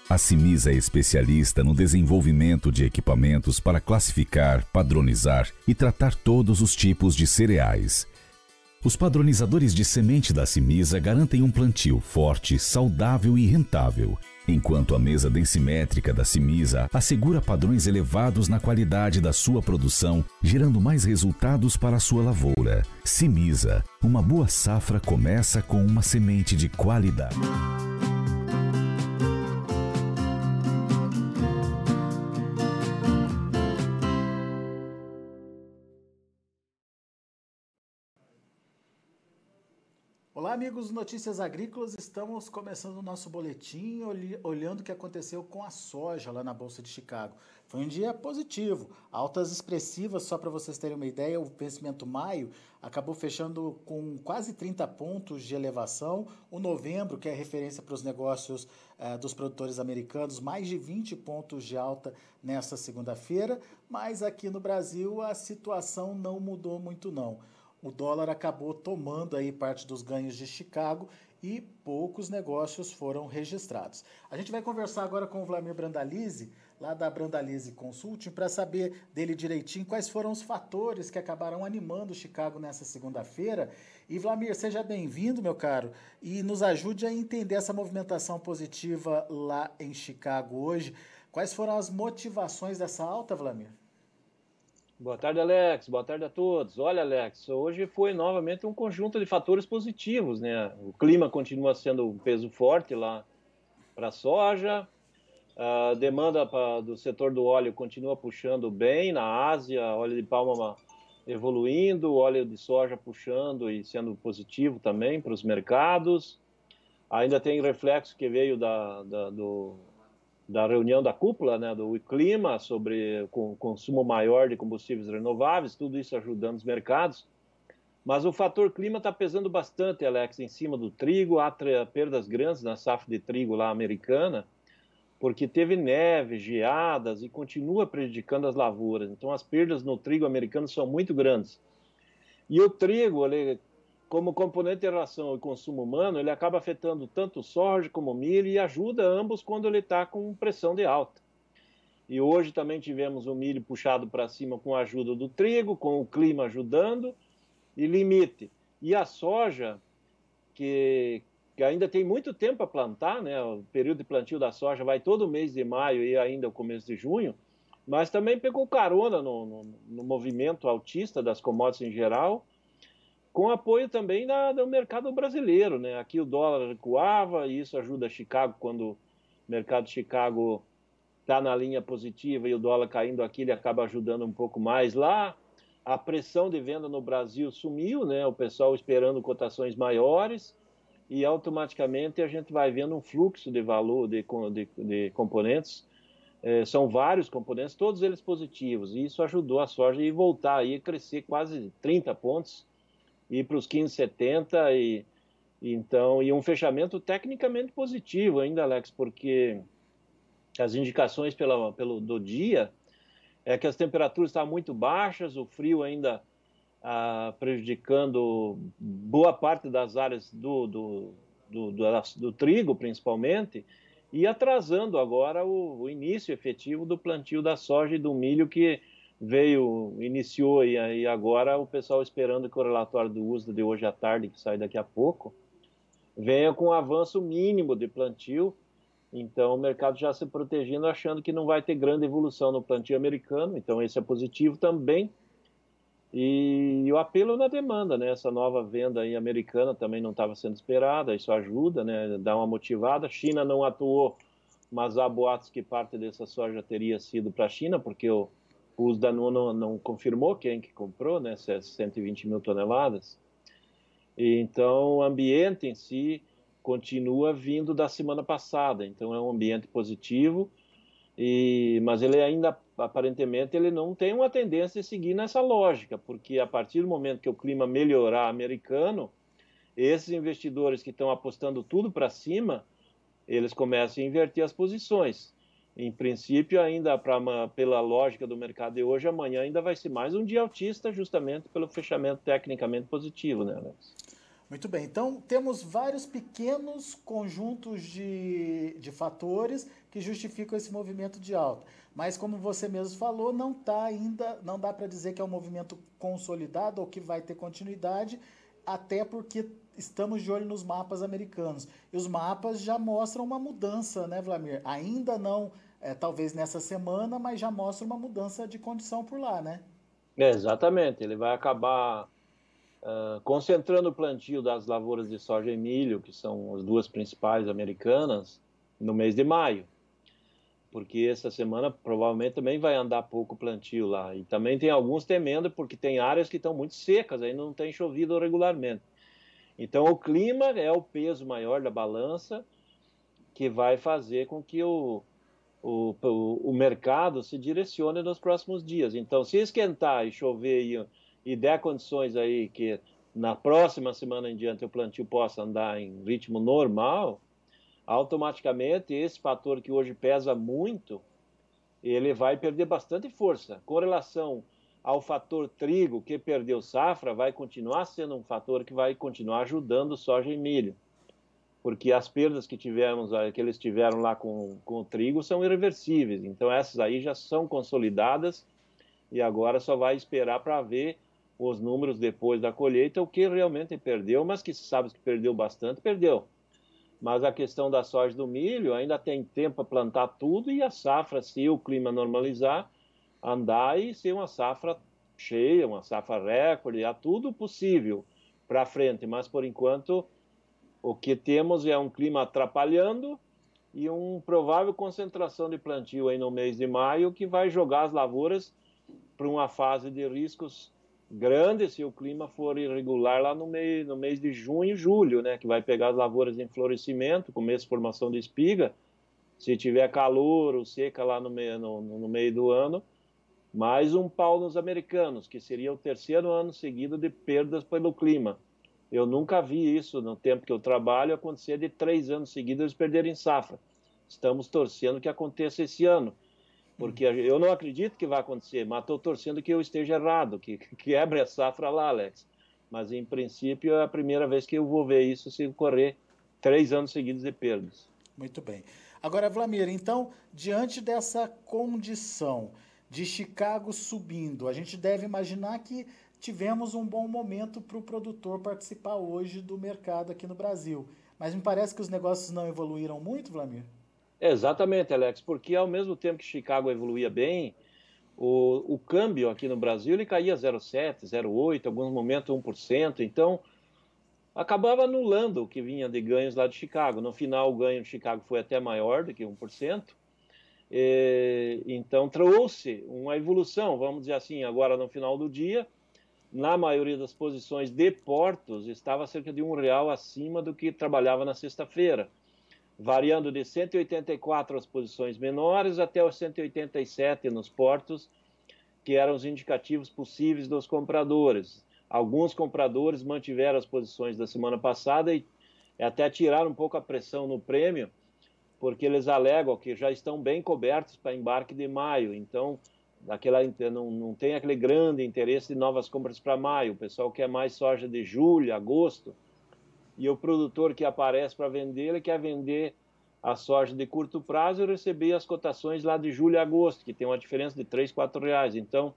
A Cimisa é especialista no desenvolvimento de equipamentos para classificar, padronizar e tratar todos os tipos de cereais. Os padronizadores de semente da Cimisa garantem um plantio forte, saudável e rentável, enquanto a mesa densimétrica da Cimisa assegura padrões elevados na qualidade da sua produção, gerando mais resultados para a sua lavoura. Cimisa, uma boa safra começa com uma semente de qualidade. Olá, amigos do Notícias Agrícolas, estamos começando o nosso boletim olhando o que aconteceu com a soja lá na Bolsa de Chicago. Foi um dia positivo, altas expressivas, só para vocês terem uma ideia, o vencimento maio acabou fechando com quase 30 pontos de elevação, o novembro, que é referência para os negócios dos produtores americanos, mais de 20 pontos de alta nesta segunda-feira, mas aqui no Brasil a situação não mudou muito não. O dólar acabou tomando aí parte dos ganhos de Chicago e poucos negócios foram registrados. A gente vai conversar agora com o Vlamir Brandalize, lá da Brandalize Consulting, para saber dele direitinho quais foram os fatores que acabaram animando Chicago nessa segunda-feira. E Vlamir, seja bem-vindo, meu caro, e nos ajude a entender essa movimentação positiva lá em Chicago hoje. Quais foram as motivações dessa alta, Vlamir? Boa tarde, Alex. Boa tarde a todos. Olha, Alex, hoje foi novamente um conjunto de fatores positivos, né? O clima continua sendo um peso forte lá para a soja, a demanda do setor do óleo continua puxando bem na Ásia, óleo de palma evoluindo, óleo de soja puxando e sendo positivo também para os mercados. Ainda tem reflexo que veio da reunião da cúpula, né, do clima, sobre o consumo maior de combustíveis renováveis, tudo isso ajudando os mercados. Mas o fator clima está pesando bastante, Alex, em cima do trigo. Há perdas grandes na safra de trigo lá americana, porque teve neve, geadas e continua prejudicando as lavouras. Então as perdas no trigo americano são muito grandes. E o trigo, ele, como componente de ração e consumo humano, ele acaba afetando tanto o soja como o milho e ajuda ambos quando ele está com pressão de alta. E hoje também tivemos o milho puxado para cima com a ajuda do trigo, com o clima ajudando e limite. E a soja, que ainda tem muito tempo para plantar, né? O período de plantio da soja vai todo mês de maio e ainda o começo de junho, mas também pegou carona no movimento altista das commodities em geral, com apoio também do mercado brasileiro, né? Aqui o dólar recuava e isso ajuda Chicago quando o mercado de Chicago está na linha positiva e o dólar caindo aqui, ele acaba ajudando um pouco mais lá. A pressão de venda no Brasil sumiu, né? O pessoal esperando cotações maiores e automaticamente a gente vai vendo um fluxo de valor de componentes. São vários componentes, todos eles positivos, e isso ajudou a soja a voltar aí a crescer quase 30 pontos, ir para os 15,70 e um fechamento tecnicamente positivo ainda, Alex, porque as indicações do dia é que as temperaturas estavam muito baixas, o frio ainda prejudicando boa parte das áreas do trigo, principalmente, e atrasando agora o início efetivo do plantio da soja e do milho que iniciou e agora o pessoal esperando que o relatório do USDA de hoje à tarde, que sai daqui a pouco, venha com um avanço mínimo de plantio. Então, o mercado já se protegendo, achando que não vai ter grande evolução no plantio americano. Então, esse é positivo também. E o apelo na demanda, né? Essa nova venda aí americana também não estava sendo esperada. Isso ajuda, né? Dá uma motivada. A China não atuou, mas há boatos que parte dessa soja teria sido para a China, porque o USDA não confirmou quem que comprou, né? 120 mil toneladas. E então, o ambiente em si continua vindo da semana passada, então é um ambiente positivo, mas ele ainda, aparentemente, ele não tem uma tendência a seguir nessa lógica, porque a partir do momento que o clima melhorar americano, esses investidores que estão apostando tudo para cima, eles começam a inverter as posições. Em princípio, ainda pela lógica do mercado de hoje, amanhã ainda vai ser mais um dia altista, justamente pelo fechamento tecnicamente positivo, né, Alex? Muito bem, então temos vários pequenos conjuntos de fatores que justificam esse movimento de alta. Mas como você mesmo falou, não tá ainda, não dá para dizer que é um movimento consolidado ou que vai ter continuidade, até porque estamos de olho nos mapas americanos. E os mapas já mostram uma mudança, né, Vlamir? Ainda não, talvez nessa semana, mas já mostra uma mudança de condição por lá, né? Exatamente, ele vai acabar concentrando o plantio das lavouras de soja e milho, que são as duas principais americanas, no mês de maio, porque essa semana provavelmente também vai andar pouco plantio lá. E também tem alguns temendo, porque tem áreas que estão muito secas, aí não tem chovido regularmente. Então o clima é o peso maior da balança que vai fazer com que o mercado se direcione nos próximos dias. Então, se esquentar e chover e der condições aí que na próxima semana em diante o plantio possa andar em ritmo normal, automaticamente esse fator que hoje pesa muito, ele vai perder bastante força. Com relação ao fator trigo, que perdeu safra, vai continuar sendo um fator que vai continuar ajudando soja e milho, porque as perdas que eles tiveram lá com o trigo são irreversíveis. Então essas aí já são consolidadas e agora só vai esperar para ver os números depois da colheita, o que realmente perdeu, mas que se sabe que perdeu bastante, perdeu. Mas a questão da soja e do milho, ainda tem tempo para plantar tudo e a safra, se o clima normalizar, andar e ser uma safra cheia, uma safra recorde, há tudo possível para frente, mas por enquanto o que temos é um clima atrapalhando e uma provável concentração de plantio aí no mês de maio, que vai jogar as lavouras para uma fase de riscos grandes se o clima for irregular lá no mês de junho e julho, né, que vai pegar as lavouras em florescimento, começo de formação de espiga. Se tiver calor ou seca lá no meio do ano, mais um pau nos americanos, que seria o terceiro ano seguido de perdas pelo clima. Eu nunca vi isso no tempo que eu trabalho acontecer de 3 anos seguidos eles perderem safra. Estamos torcendo que aconteça esse ano, porque eu não acredito que vai acontecer, mas estou torcendo que eu esteja errado, que quebre a safra lá, Alex. Mas, em princípio, é a primeira vez que eu vou ver isso se ocorrer 3 anos seguidos de perdas. Muito bem. Agora, Vlamir, então, diante dessa condição de Chicago subindo, a gente deve imaginar que tivemos um bom momento para o produtor participar hoje do mercado aqui no Brasil. Mas me parece que os negócios não evoluíram muito, Vlamir? Exatamente, Alex, porque ao mesmo tempo que Chicago evoluía bem, o câmbio aqui no Brasil ele caía 0,7, 0,8, em alguns momentos 1%, então acabava anulando o que vinha de ganhos lá de Chicago. No final, o ganho de Chicago foi até maior do que 1%, então trouxe uma evolução, vamos dizer assim, agora no final do dia, na maioria das posições de portos, estava cerca de R$ 1 acima do que trabalhava na sexta-feira, variando de 184 as posições menores até os 187 nos portos, que eram os indicativos possíveis dos compradores. Alguns compradores mantiveram as posições da semana passada e até tiraram um pouco a pressão no prêmio, porque eles alegam que já estão bem cobertos para embarque de maio, então não tem aquele grande interesse de novas compras para maio. O pessoal quer mais soja de julho, agosto, e o produtor que aparece para vender, ele quer vender a soja de curto prazo e receber as cotações lá de julho e agosto, que tem uma diferença de R$ 3, R$ 4. Então,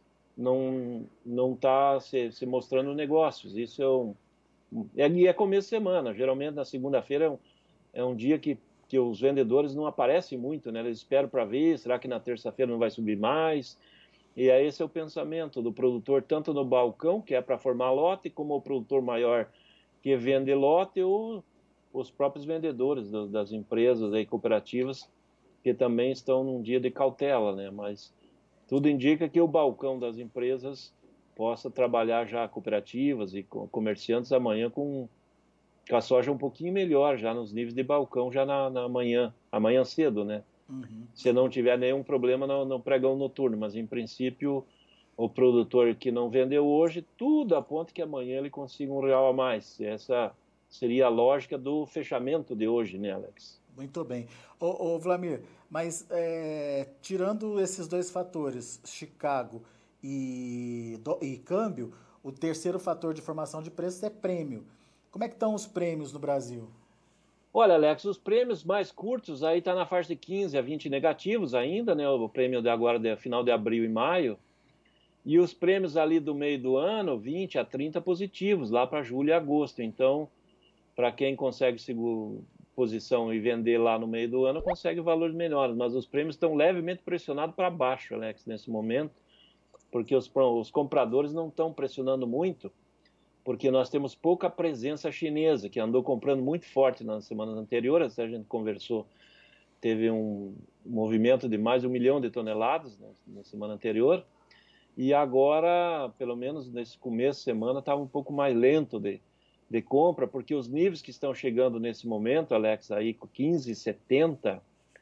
não está se mostrando negócios. Isso é começo de semana. Geralmente, na segunda-feira é um dia que os vendedores não aparecem muito, né? Eles esperam para ver, será que na terça-feira não vai subir mais? E aí esse é o pensamento do produtor, tanto no balcão, que é para formar lote, como o produtor maior, que vende lote, ou os próprios vendedores das empresas aí, cooperativas, que também estão num dia de cautela, né? Mas tudo indica que o balcão das empresas possa trabalhar já cooperativas e comerciantes amanhã com a soja um pouquinho melhor, já nos níveis de balcão, já na manhã, amanhã cedo, né? Uhum. Se não tiver nenhum problema no pregão noturno, mas em princípio o produtor que não vendeu hoje, tudo aponta que amanhã ele consiga R$ 1 a mais. Essa seria a lógica do fechamento de hoje, né, Alex? Muito bem. Ô Vlamir, mas tirando esses dois fatores, Chicago e câmbio, o terceiro fator de formação de preços é prêmio. Como é que estão os prêmios no Brasil? Olha, Alex, os prêmios mais curtos aí tá na faixa de 15 a 20 negativos ainda, né? O prêmio de agora, final de abril e maio. E os prêmios ali do meio do ano, 20 a 30 positivos, lá para julho e agosto. Então, para quem consegue segurar posição e vender lá no meio do ano, consegue valores melhores. Mas os prêmios estão levemente pressionados para baixo, Alex, nesse momento, porque os compradores não estão pressionando muito, porque nós temos pouca presença chinesa, que andou comprando muito forte nas semanas anteriores, a gente conversou, teve um movimento de mais de 1 milhão de toneladas na semana anterior, e agora, pelo menos nesse começo de semana, estava um pouco mais lento de compra, porque os níveis que estão chegando nesse momento, Alex, aí com 15,70,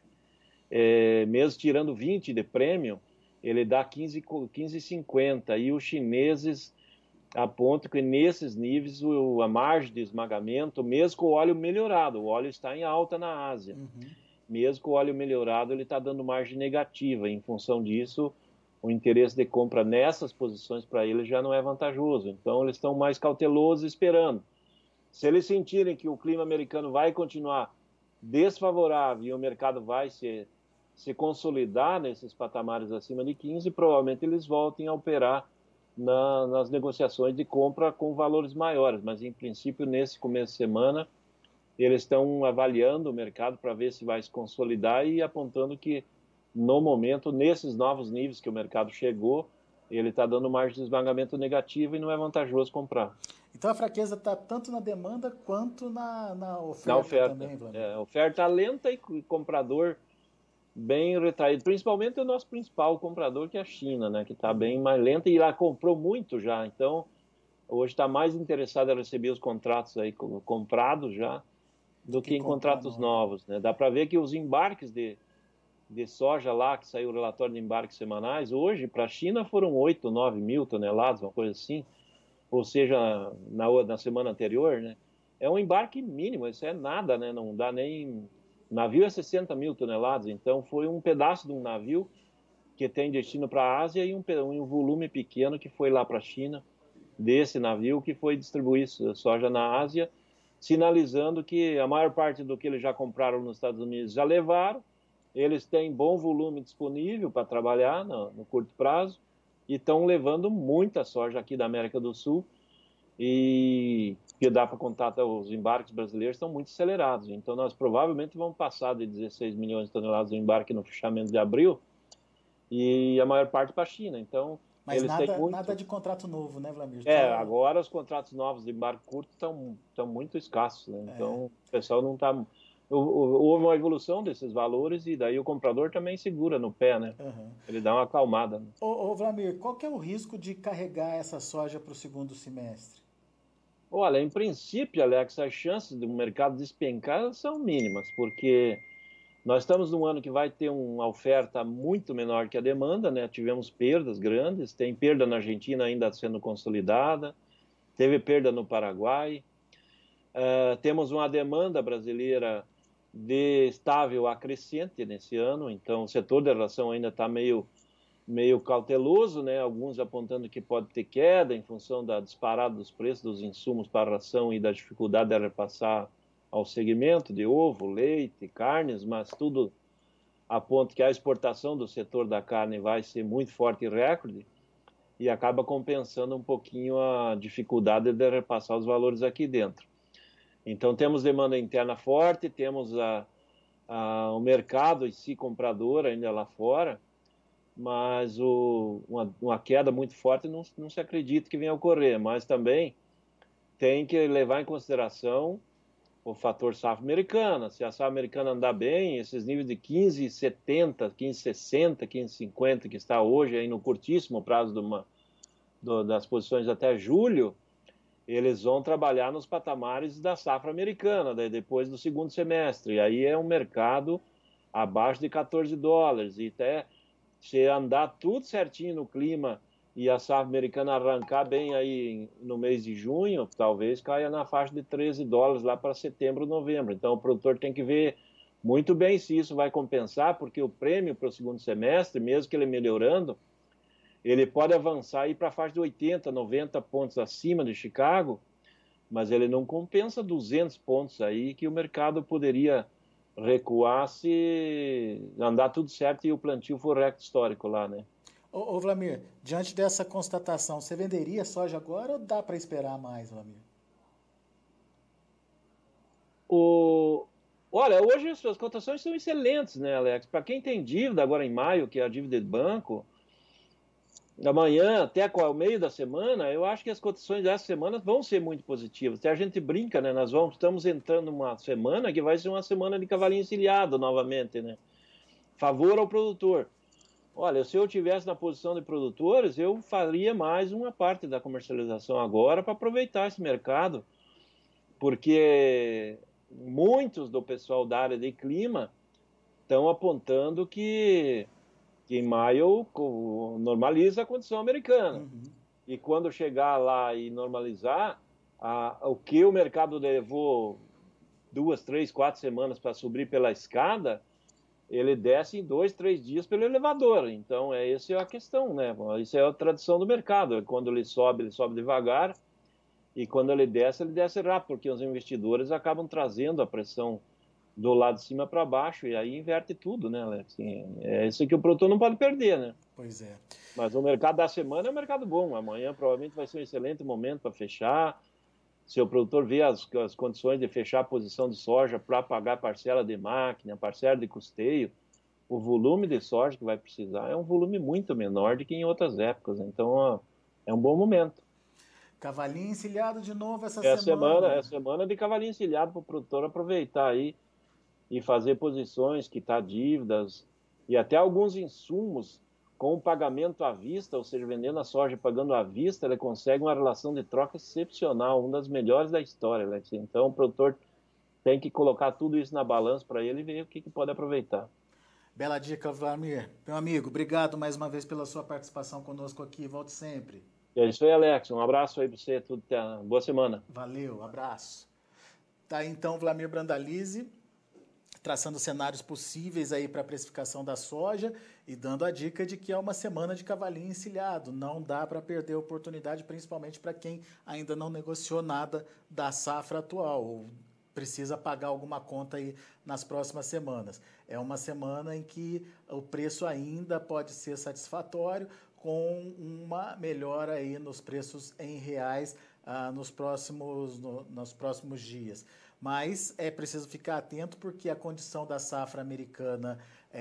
mesmo tirando 20 de prêmio, ele dá 15,50, e os chineses apontam que nesses níveis a margem de esmagamento, mesmo com o óleo melhorado, o óleo está em alta na Ásia, mesmo com o óleo melhorado, ele está dando margem negativa, em função disso, o interesse de compra nessas posições para eles já não é vantajoso, então eles estão mais cautelosos esperando. Se eles sentirem que o clima americano vai continuar desfavorável e o mercado vai se consolidar nesses patamares acima de 15, provavelmente eles voltem a operar nas negociações de compra com valores maiores, mas em princípio nesse começo de semana eles estão avaliando o mercado para ver se vai se consolidar e apontando que no momento, nesses novos níveis que o mercado chegou, ele está dando margem de esmagamento negativo e não é vantajoso comprar. Então a fraqueza está tanto na demanda quanto na oferta, na oferta também, Vladimir. Oferta lenta e comprador bem retraído, principalmente o nosso principal comprador, que é a China, né, que está bem mais lenta e lá comprou muito já, então hoje está mais interessado em receber os contratos aí comprados já do que em contratos novos, né? Dá para ver que os embarques de soja lá, que saiu o relatório de embarques semanais, hoje para a China foram 8, 9 mil toneladas, uma coisa assim, ou seja, na semana anterior, né? É um embarque mínimo, isso é nada, né? Não dá nem... Navio é 60 mil toneladas, então foi um pedaço de um navio que tem destino para a Ásia e um volume pequeno que foi lá para a China, desse navio que foi distribuir soja na Ásia, sinalizando que a maior parte do que eles já compraram nos Estados Unidos já levaram, eles têm bom volume disponível para trabalhar no curto prazo e estão levando muita soja aqui da América do Sul e que dá para contar até os embarques brasileiros estão muito acelerados. Então, nós provavelmente vamos passar de 16 milhões de toneladas de embarque no fechamento de abril e a maior parte para a China. Então, mas eles têm muito... nada de contrato novo, né, Vladimir? Agora os contratos novos de embarque curto estão muito escassos, né? Então, o pessoal não está... Houve uma evolução desses valores e daí o comprador também segura no pé, né? Ele dá uma acalmada. Né? Ô Vladimir, qual que é o risco de carregar essa soja para o segundo semestre? Olha, em princípio, Alex, as chances do mercado despencar são mínimas, porque nós estamos num ano que vai ter uma oferta muito menor que a demanda, né? Tivemos perdas grandes, tem perda na Argentina ainda sendo consolidada, teve perda no Paraguai, temos uma demanda brasileira estável a crescente nesse ano, então o setor de ração ainda está meio cauteloso, né? Alguns apontando que pode ter queda em função da disparada dos preços dos insumos para a ração e da dificuldade de repassar ao segmento de ovo, leite, carnes, mas tudo aponta que a exportação do setor da carne vai ser muito forte e recorde e acaba compensando um pouquinho a dificuldade de repassar os valores aqui dentro. Então temos demanda interna forte, temos o mercado em si comprador ainda lá fora, mas uma queda muito forte não se acredita que venha a ocorrer, mas também tem que levar em consideração o fator safra americana. Se a safra americana andar bem, esses níveis de 15,70, 15,60, 15,50 que está hoje aí no curtíssimo prazo das posições até julho, eles vão trabalhar nos patamares da safra americana, depois do segundo semestre, e aí é um mercado abaixo de $14, e até se andar tudo certinho no clima e a safra americana arrancar bem aí no mês de junho, talvez caia na faixa de $13 lá para setembro, novembro. Então o produtor tem que ver muito bem se isso vai compensar, porque o prêmio para o segundo semestre, mesmo que ele melhorando, ele pode avançar aí para a faixa de 80, 90 pontos acima de Chicago, mas ele não compensa 200 pontos aí que o mercado poderia recuar se andar tudo certo e o plantio for recorde histórico lá, né? Ô Vlamir, diante dessa constatação, você venderia soja agora ou dá para esperar mais, Vlamir? Olha, hoje as cotações são excelentes, né, Alex? Para quem tem dívida agora em maio, que é a dívida de banco, da manhã até o meio da semana, eu acho que as cotações dessa semana vão ser muito positivas. Até a gente brinca, né? Estamos entrando numa semana que vai ser uma semana de cavalinho encilhado novamente, né? Favor ao produtor. Olha, se eu tivesse na posição de produtores, eu faria mais uma parte da comercialização agora para aproveitar esse mercado, porque muitos do pessoal da área de clima estão apontando que em maio normaliza a condição americana. Uhum. E quando chegar lá e normalizar, o que o mercado levou 2, 3, 4 semanas para subir pela escada, ele desce em 2, 3 dias pelo elevador. Então, essa é a questão, né? Isso é a tradição do mercado. Quando ele sobe devagar, e quando ele desce rápido, porque os investidores acabam trazendo a pressão do lado de cima para baixo, e aí inverte tudo, né, Alex? Assim, é isso que o produtor não pode perder, né? Pois é. Mas o mercado da semana é um mercado bom. Amanhã provavelmente vai ser um excelente momento para fechar. Se o produtor vê as condições de fechar a posição de soja para pagar parcela de máquina, parcela de custeio, o volume de soja que vai precisar é um volume muito menor do que em outras épocas. Então, ó, é um bom momento. Cavalinho encilhado de novo essa semana. semana. É semana de cavalinho encilhado para o produtor aproveitar aí e fazer posições, quitar dívidas e até alguns insumos com o pagamento à vista, ou seja, vendendo a soja e pagando à vista, ele consegue uma relação de troca excepcional, uma das melhores da história, Alex. Então, o produtor tem que colocar tudo isso na balança para ele ver o que pode aproveitar. Bela dica, Vlamir. Meu amigo, obrigado mais uma vez pela sua participação conosco aqui. Volte sempre. É isso aí, Alex. Um abraço aí para você. Boa semana. Valeu, abraço. Tá aí, então, Vlamir Brandalize, traçando cenários possíveis aí para a precificação da soja e dando a dica de que é uma semana de cavalinho encilhado. Não dá para perder a oportunidade, principalmente para quem ainda não negociou nada da safra atual, ou precisa pagar alguma conta aí nas próximas semanas. É uma semana em que o preço ainda pode ser satisfatório, com uma melhora aí nos preços em reais nos próximos dias. Mas é preciso ficar atento porque a condição da safra americana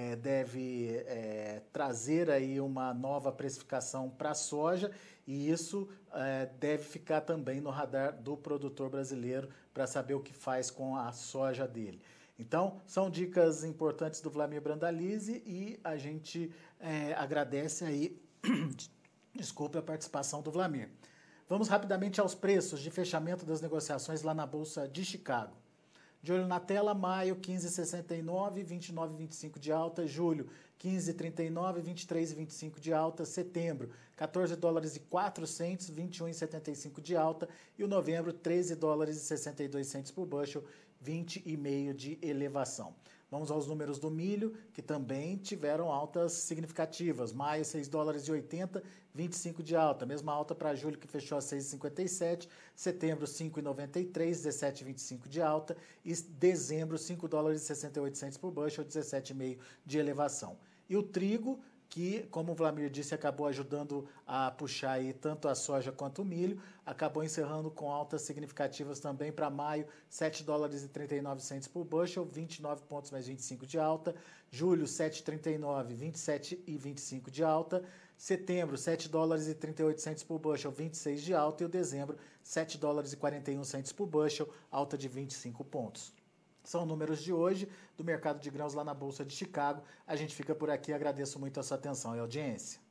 deve trazer aí uma nova precificação para a soja e isso deve ficar também no radar do produtor brasileiro para saber o que faz com a soja dele. Então, são dicas importantes do Vlamir Brandalize e a gente agradece aí, desculpe a participação do Vlamir. Vamos rapidamente aos preços de fechamento das negociações lá na Bolsa de Chicago. De olho na tela, maio 15,69, 29,25 de alta, julho 15,39, 23,25 de alta, setembro 14 dólares e 4 cents, 21,75 de alta e o novembro 13 dólares e 62 cents por bushel, 20,5 de elevação. Vamos aos números do milho, que também tiveram altas significativas. Maio, 6 dólares e 80, 25 de alta. Mesma alta para julho, que fechou a 6,57. Setembro, 5,93, 17,25 de alta. E dezembro, 5 dólares e 68 cents por bushel, 17,5 de elevação. E o trigo, que, como o Vlamir disse, acabou ajudando a puxar aí tanto a soja quanto o milho, acabou encerrando com altas significativas também para maio, 7 dólares e 39 cents por bushel, 29 pontos mais 25 de alta, julho 7,39, 27,25 de alta, setembro 7 dólares e 38 cents por bushel, 26 de alta e o dezembro 7 dólares e 41 cents por bushel, alta de 25 pontos. São números de hoje do mercado de grãos lá na Bolsa de Chicago. A gente fica por aqui. Agradeço muito a sua atenção e audiência.